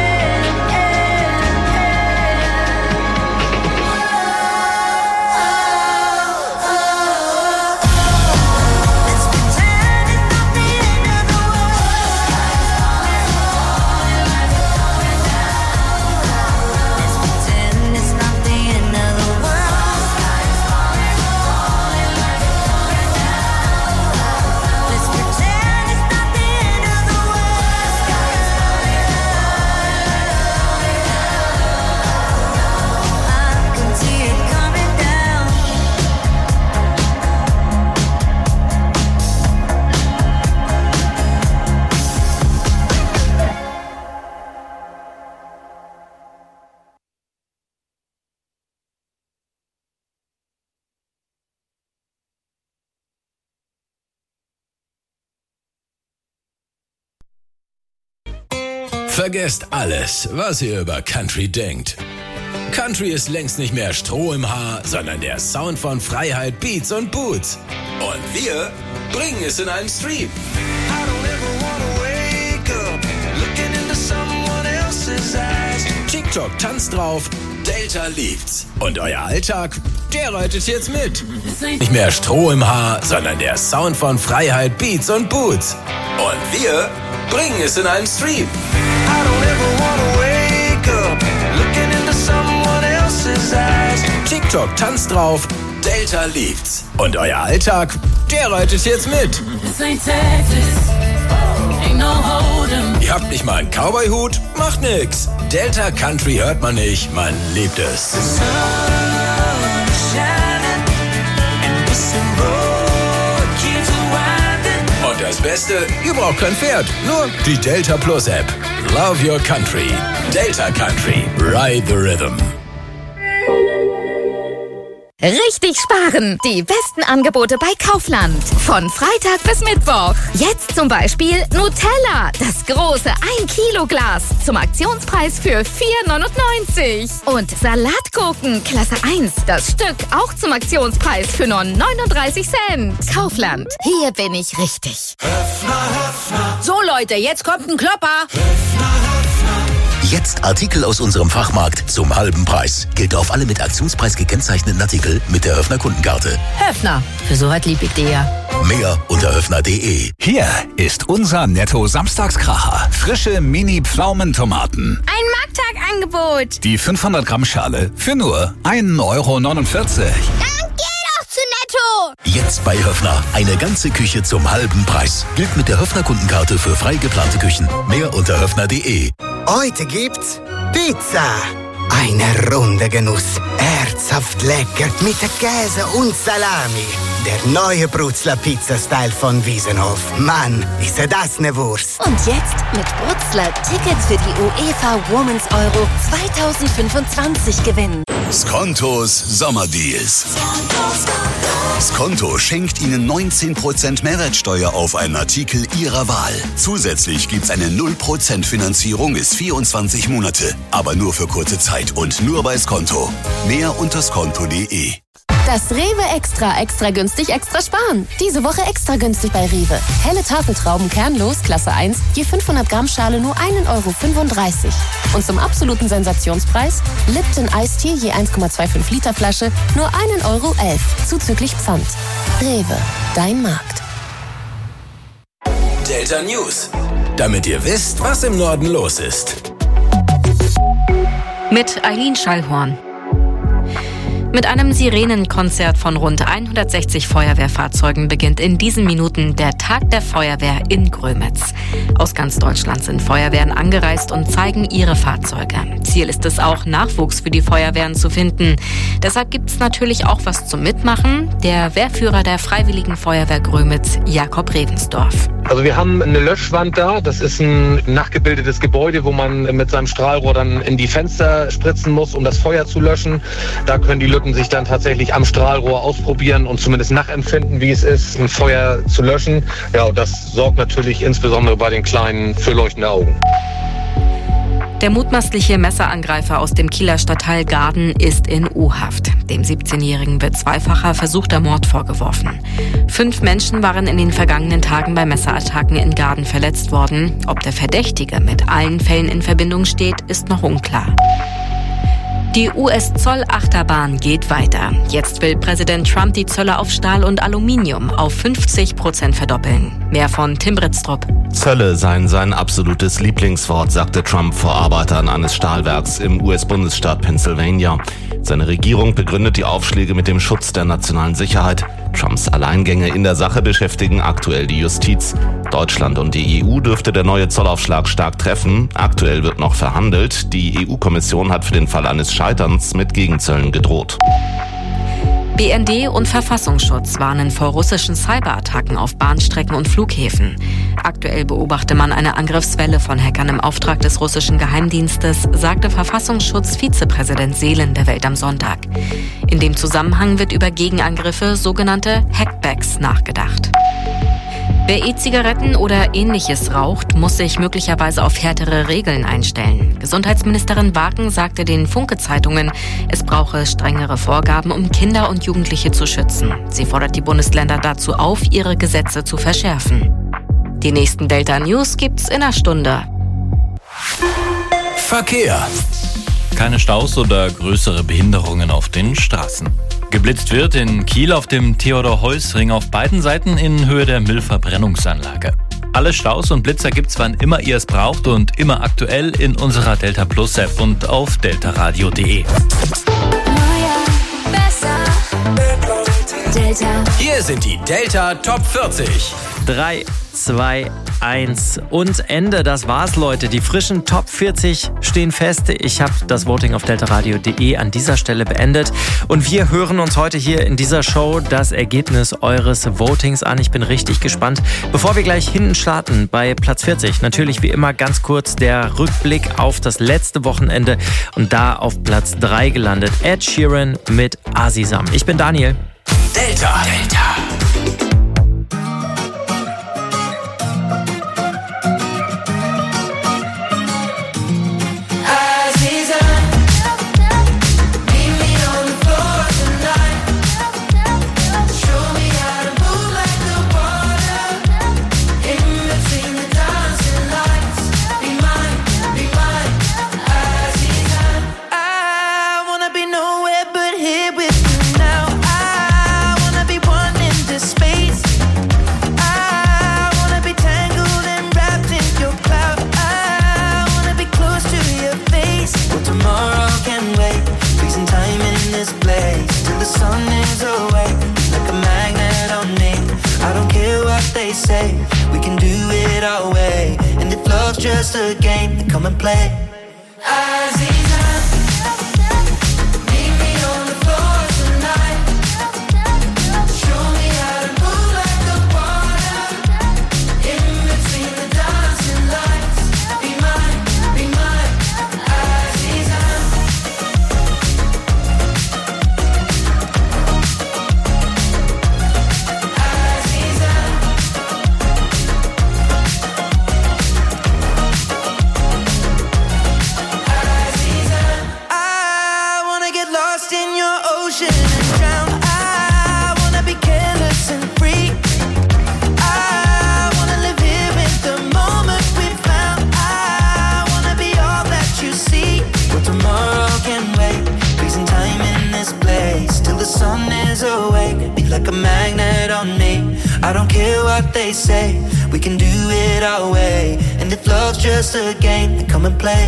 Speaker 4: Vergesst alles, was ihr über Country denkt. Country ist längst nicht mehr Stroh im Haar, sondern der Sound von Freiheit, Beats und Boots. Und wir bringen es in einen Stream. TikTok tanzt drauf, Delta liebt's. Und euer Alltag, der reitet jetzt mit. Nicht mehr Stroh im Haar, sondern der Sound von Freiheit, Beats und Boots. Und wir bringen es in einen Stream. TikTok tanzt drauf, Delta liebt's. Und euer Alltag, der reitet jetzt mit. Ihr habt nicht mal einen Cowboy-Hut? Macht nix. Delta Country hört man nicht, man liebt es. Und das Beste, ihr braucht kein Pferd, nur die Delta Plus App. Love your country. Delta Country. Ride the rhythm.
Speaker 12: Richtig sparen! Die besten Angebote bei Kaufland. Von Freitag bis Mittwoch. Jetzt zum Beispiel Nutella. Das große ein Kilo Glas. Zum Aktionspreis für vier neunundneunzig. Und Salatgurken Klasse eins. Das Stück auch zum Aktionspreis für nur neununddreißig Cent. Kaufland. Hier bin ich richtig.
Speaker 21: So Leute, jetzt kommt ein Klopper.
Speaker 1: Jetzt Artikel aus unserem Fachmarkt zum halben Preis. Gilt auf alle mit Aktionspreis gekennzeichneten Artikel mit der Höfner Kundenkarte.
Speaker 21: Höfner, für so was lieb ich dir ja.
Speaker 1: Mehr unter höfner punkt de.
Speaker 22: Hier ist unser Netto-Samstagskracher. Frische Mini-Pflaumentomaten.
Speaker 12: Ein Markttagangebot.
Speaker 22: Die fünfhundert Gramm Schale für nur ein Euro neunundvierzig.
Speaker 12: Dann geh doch zu Netto.
Speaker 1: Jetzt bei Höfner. Eine ganze Küche zum halben Preis. Gilt mit der Höfner Kundenkarte für frei geplante Küchen. Mehr unter höfner punkt de.
Speaker 23: Heute gibt's Pizza. Eine runde Genuss. Herzhaft lecker mit Käse und Salami. Der neue Brutzler Pizza-Style von Wiesenhof. Mann, ist das ne Wurst.
Speaker 24: Und jetzt mit Brutzler Tickets für die UEFA Women's Euro zweitausendfünfundzwanzig gewinnen.
Speaker 1: Skontos Sommerdeals. Skonto schenkt Ihnen neunzehn Prozent Mehrwertsteuer auf einen Artikel Ihrer Wahl. Zusätzlich gibt's eine null Prozent Finanzierung bis vierundzwanzig Monate. Aber nur für kurze Zeit und nur bei Skonto. Mehr unter skonto punkt de.
Speaker 24: Das Rewe Extra, extra günstig, extra sparen. Diese Woche extra günstig bei Rewe. Helle Tafeltrauben kernlos, Klasse eins, je fünfhundert Gramm Schale nur ein Euro fünfunddreißig. Und zum absoluten Sensationspreis Lipton Iced Tea je eins Komma fünfundzwanzig Liter Flasche nur ein Euro elf, zuzüglich Pfand. Rewe, dein Markt.
Speaker 4: Delta News. Damit ihr wisst, was im Norden los ist.
Speaker 25: Mit Eileen Schallhorn. Mit einem Sirenenkonzert von rund hundertsechzig Feuerwehrfahrzeugen beginnt in diesen Minuten der Tag der Feuerwehr in Grömitz. Aus ganz Deutschland sind Feuerwehren angereist und zeigen ihre Fahrzeuge. Ziel ist es auch, Nachwuchs für die Feuerwehren zu finden. Deshalb gibt es natürlich auch was zum Mitmachen. Der Wehrführer der Freiwilligen Feuerwehr Grömitz, Jakob Revensdorf.
Speaker 5: Also wir haben eine Löschwand da, das ist ein nachgebildetes Gebäude, wo man mit seinem Strahlrohr dann in die Fenster spritzen muss, um das Feuer zu löschen. Da können die Lütten sich dann tatsächlich am Strahlrohr ausprobieren und zumindest nachempfinden, wie es ist, ein Feuer zu löschen. Ja, und das sorgt natürlich insbesondere bei den Kleinen für leuchtende Augen.
Speaker 25: Der mutmaßliche Messerangreifer aus dem Kieler Stadtteil Gaden ist in U-Haft. Dem siebzehnjährigen wird zweifacher versuchter Mord vorgeworfen. Fünf Menschen waren in den vergangenen Tagen bei Messerattacken in Gaden verletzt worden. Ob der Verdächtige mit allen Fällen in Verbindung steht, ist noch unklar. Die U S-Zollachterbahn geht weiter. Jetzt will Präsident Trump die Zölle auf Stahl und Aluminium auf fünfzig Prozent verdoppeln. Mehr von Tim Britztrup.
Speaker 6: Zölle seien sein absolutes Lieblingswort, sagte Trump vor Arbeitern eines Stahlwerks im U S-Bundesstaat Pennsylvania. Seine Regierung begründet die Aufschläge mit dem Schutz der nationalen Sicherheit. Trumps Alleingänge in der Sache beschäftigen aktuell die Justiz. Deutschland und die E U dürfte der neue Zollaufschlag stark treffen. Aktuell wird noch verhandelt. Die E U-Kommission hat für den Fall eines Scheiterns mit Gegenzöllen gedroht.
Speaker 25: B N D und Verfassungsschutz warnen vor russischen Cyberattacken auf Bahnstrecken und Flughäfen. Aktuell beobachte man eine Angriffswelle von Hackern im Auftrag des russischen Geheimdienstes, sagte Verfassungsschutz-Vizepräsident Seelen der Welt am Sonntag. In dem Zusammenhang wird über Gegenangriffe, sogenannte Hackbacks, nachgedacht. Wer E-Zigaretten oder Ähnliches raucht, muss sich möglicherweise auf härtere Regeln einstellen. Gesundheitsministerin Waken sagte den Funke-Zeitungen, es brauche strengere Vorgaben, um Kinder und Jugendliche zu schützen. Sie fordert die Bundesländer dazu auf, ihre Gesetze zu verschärfen. Die nächsten Delta News gibt's in einer Stunde.
Speaker 4: Verkehr. Keine Staus oder größere Behinderungen auf den Straßen. Geblitzt wird in Kiel auf dem Theodor-Heuss-Ring auf beiden Seiten in Höhe der Müllverbrennungsanlage. Alle Staus und Blitzer gibt's, wann immer ihr es braucht und immer aktuell in unserer Delta Plus App und auf deltaradio punkt de. Hier sind die Delta Top vierzig.
Speaker 7: drei, zwei, eins und Ende. Das war's, Leute. Die frischen Top vierzig stehen fest. Ich habe das Voting auf deltaradio punkt de an dieser Stelle beendet. Und wir hören uns heute hier in dieser Show das Ergebnis eures Votings an. Ich bin richtig gespannt. Bevor wir gleich hinten starten bei Platz vierzig, natürlich wie immer ganz kurz der Rückblick auf das letzte Wochenende. Und da auf Platz drei gelandet Ed Sheeran mit Azizam. Ich bin Daniel.
Speaker 4: Delta. Delta.
Speaker 11: Just a game, then come and play. Say we can do it our way, and if love's just a game, then come and play.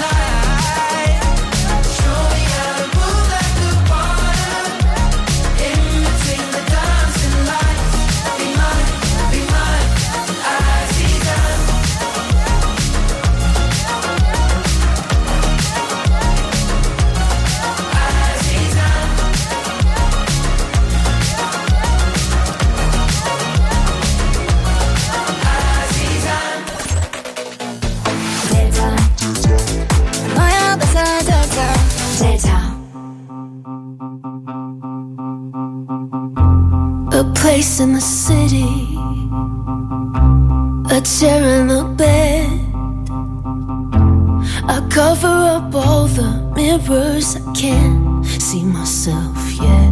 Speaker 11: Show me how to move like the water.
Speaker 13: place in the city, a chair and a bed. I cover up all the mirrors, I can't see myself yet.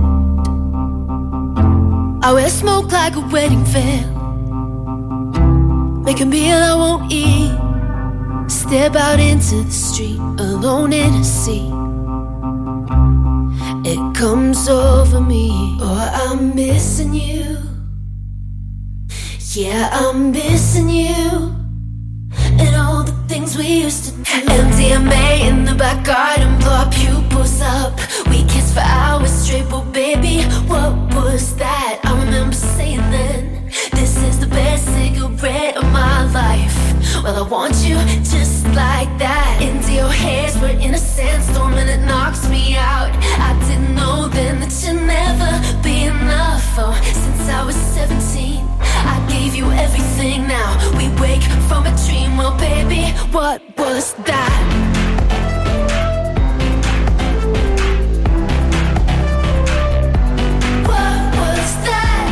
Speaker 13: I wear smoke like a wedding veil, make a meal I won't eat, step out into the street alone in a sea. It comes over me, oh, I'm missing you. Yeah, I'm missing you. And all the things we used to do. M D M A in the back garden, blow our pupils up. We kissed for hours straight, but baby, what was that? I remember saying then, this is the best cigarette of my life. Well, I want you just like that. Into your hairs, we're in a sandstorm and it knocks me out. I didn't know then that you'd never be enough. Oh, since I was seventeen, I gave you everything. Now we wake from a dream. Well, baby, what was that? What was that?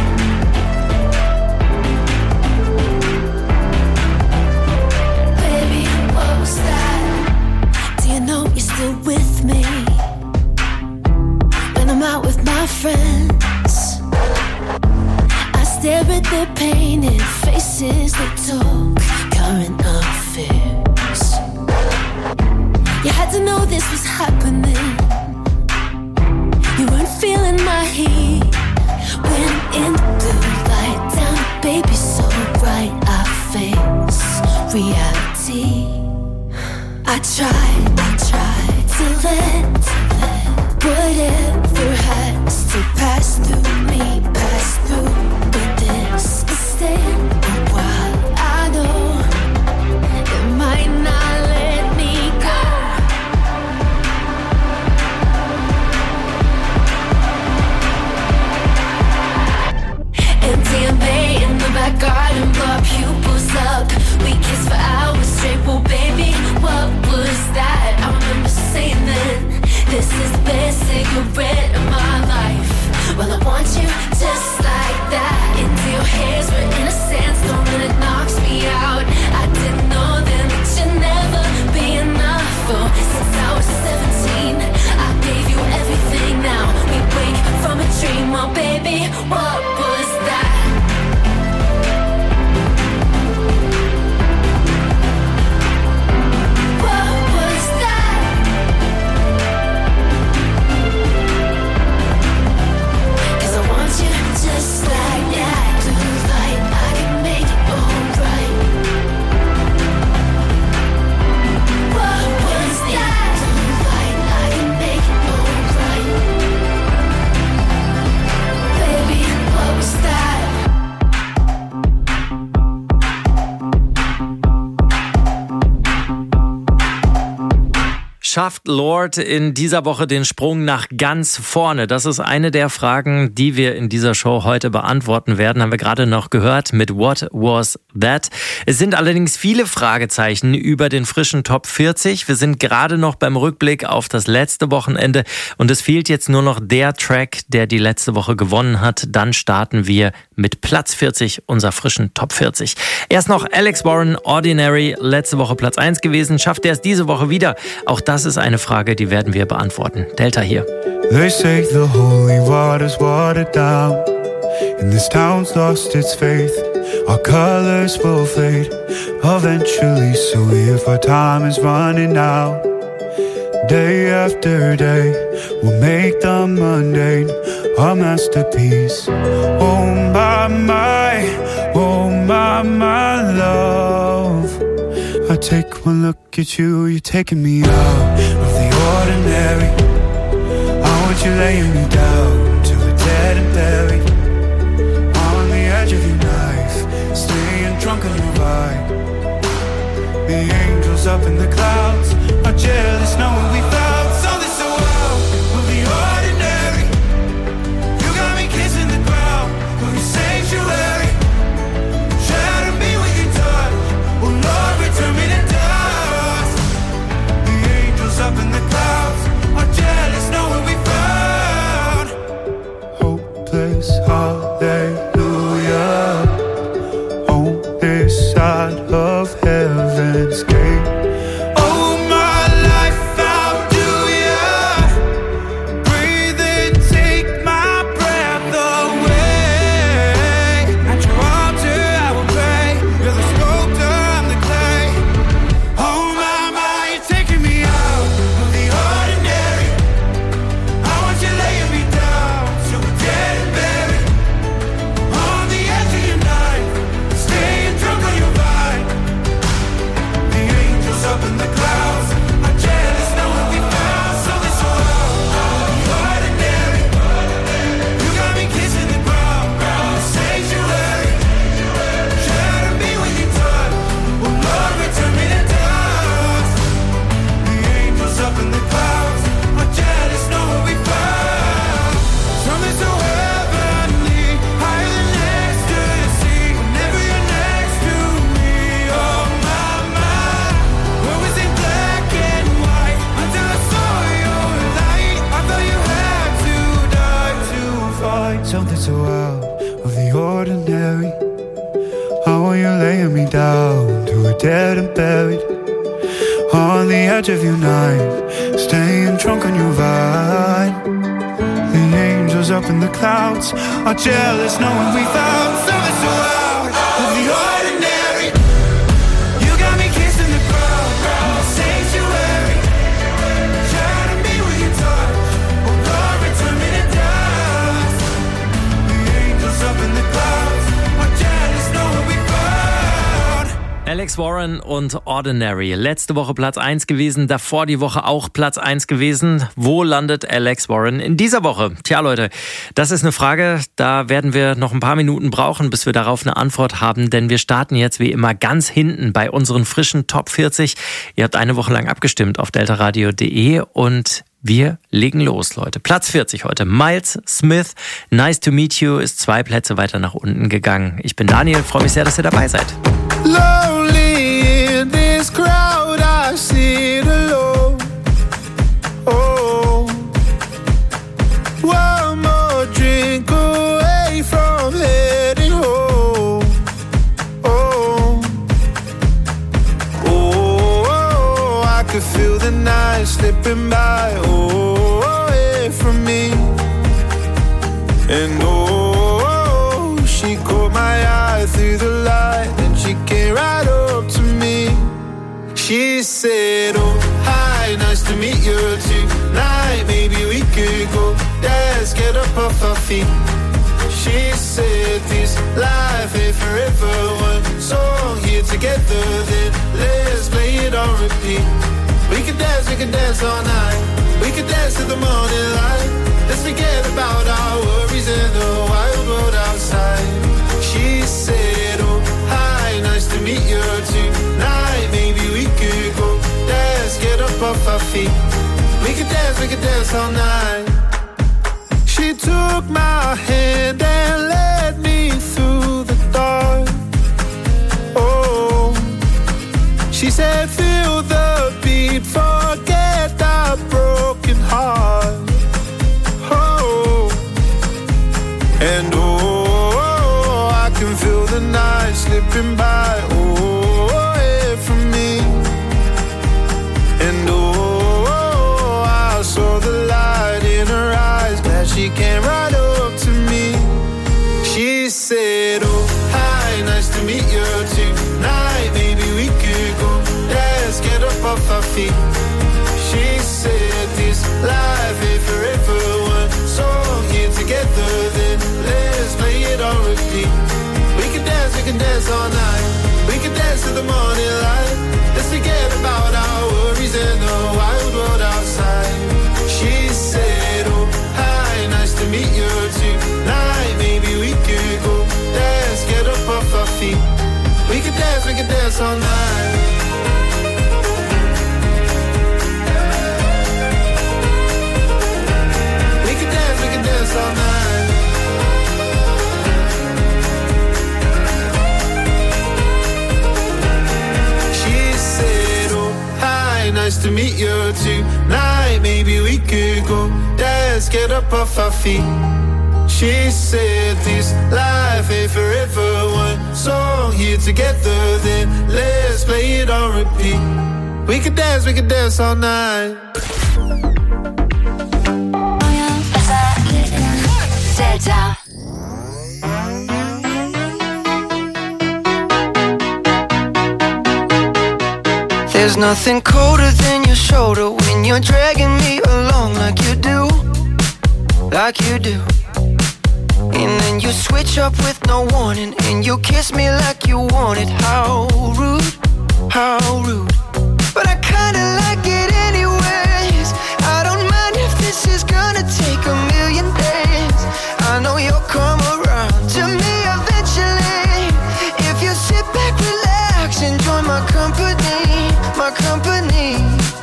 Speaker 13: Baby, what was that? Do you know you're still with me when I'm out with my friends? I stare at their painted faces, they talk current affairs. You had to know this was happening. You weren't feeling my heat when in the blue light down, baby, so bright I face reality. I tried, I tried to let, to let whatever has to pass through me, pass through. But this is staying a while. I know it might not let me go. M D M A in the back garden, blow our pupils up. We kissed for hours straight, well baby, what was that? I remember saying then, this is the best cigarette of my life. Well, I want you just like that. Into your hairs, we're in a sandstorm and it knocks me out. I didn't know then that you'd never be enough. Oh, since I was seventeen, I gave you everything. Now we wake from a dream. Oh, baby, what was that? Just like that, blue light, I can make it alright. What was that? Blue light, I can make it alright. Baby, what was that?
Speaker 7: Schafft Lorde in dieser Woche den Sprung nach ganz vorne? Das ist eine der Fragen, die wir in dieser Show heute beantworten werden. Haben wir gerade noch gehört mit What Was That? Es sind allerdings viele Fragezeichen über den frischen Top vierzig. Wir sind gerade noch beim Rückblick auf das letzte Wochenende und es fehlt jetzt nur noch der Track, der die letzte Woche gewonnen hat. Dann starten wir mit Platz vierzig, unserer frischen Top vierzig. Erst noch Alex Warren, Ordinary, letzte Woche Platz eins gewesen. Schafft er es diese Woche wieder? Auch das ist eine Frage, die werden wir beantworten. Delta hier.
Speaker 14: They say the holy water's watered down, and this town's lost its faith. Our colors will fade eventually, so if our time is running out, day after day, we'll make the mundane our masterpiece. Oh my, my, oh my, my love, I take one look at you, you're taking me out of the ordinary. I want you laying me down till we're dead and buried, on the edge of your knife, staying drunk on your vibe. The angels up in the clouds are jealous knowing we found something so wild. We'll be ordinary. You got me kissing the ground, we'll be sanctuary. Shatter me with your touch, oh Lord, return me to dust. The angels up in the clouds are jealous knowing we found something so out of the ordinary. How are you laying me down to a dead and buried on the edge of your night, staying drunk on your vine. The angels up in the clouds are jealous knowing we found something so out of the ordinary. You got me kissing the ground, ground sanctuary. Trying to be with your touch, oh Lord, return me to dust. The angels up in the clouds are jealous knowing we found.
Speaker 7: Alex Warren und Ordinary. Letzte Woche Platz eins gewesen, davor die Woche auch Platz eins gewesen. Wo landet Alex Warren in dieser Woche? Tja Leute, das ist eine Frage, da werden wir noch ein paar Minuten brauchen, bis wir darauf eine Antwort haben, denn wir starten jetzt wie immer ganz hinten bei unseren frischen Top vierzig. Ihr habt eine Woche lang abgestimmt auf deltaradio punkt de und wir legen los, Leute. Platz vierzig heute. Miles Smith, Nice to Meet You, ist zwei Plätze weiter nach unten gegangen. Ich bin Daniel, freue mich sehr, dass ihr dabei seid.
Speaker 8: Lonely in this crowd, I sit alone. Oh, one more drink away from heading home. Oh, oh, oh, I could feel the night slipping by. Oh, away from me. And oh, she caught my eye through the light. She came right up to me. She said, oh, hi, nice to meet you tonight. Maybe we could go dance, get up off our feet. She said, this life ain't forever. One song here together, then let's play it on repeat. We could dance, we could dance all night. We could dance till the morning light. Let's forget about our worries and the wild world outside. She said, oh, hi, nice to meet you tonight. Maybe we could go dance, get up off our feet. We could dance, we could dance all night. She took my hand and led me through the dark. Oh, she said, feel the beat, forget our broken heart. Oh, and oh, I can feel the night slipping by, oh, away from me. And oh, I saw the light in her eyes, glad she came right up to me. She said, oh, hi, nice to meet you tonight. Maybe we could go dance, get up off our feet. She said, this life ain't forever. One song here together, then let's play it on repeat. We can dance, we can dance all night. We can dance till the morning light. Let's forget about our worries and the wild world outside. She said, oh, hi, nice to meet you tonight. Maybe we could go dance, get up off our feet. We can dance, we can dance all night. We can dance, we can dance all night. Nice to meet you tonight. Maybe we could go dance, get up off our feet. She said this life ain't forever. One song here together, then let's play it on repeat. We could dance, we could dance all night.
Speaker 12: Delta.
Speaker 8: There's nothing colder than your shoulder when you're dragging me along like you do, like you do. And then you switch up with no warning, and you kiss me like you want it. How rude, how rude. But I kinda like it anyways. I don't mind if this is gonna take a million days. I know you'll come around to me eventually. If you sit back, relax, enjoy my company, my company.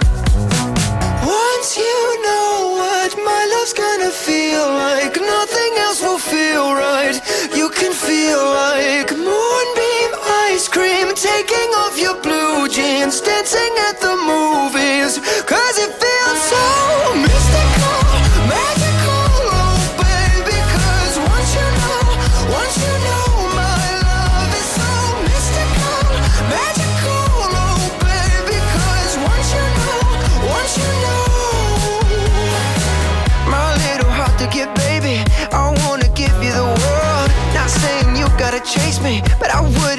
Speaker 8: Once you know what my love's gonna feel like, nothing else will feel right. You can feel like moonbeam ice cream, taking off your blue jeans, dancing at the movies. Cause it feels so mystical, magical, oh baby. Cause once
Speaker 2: gotta chase me, but I would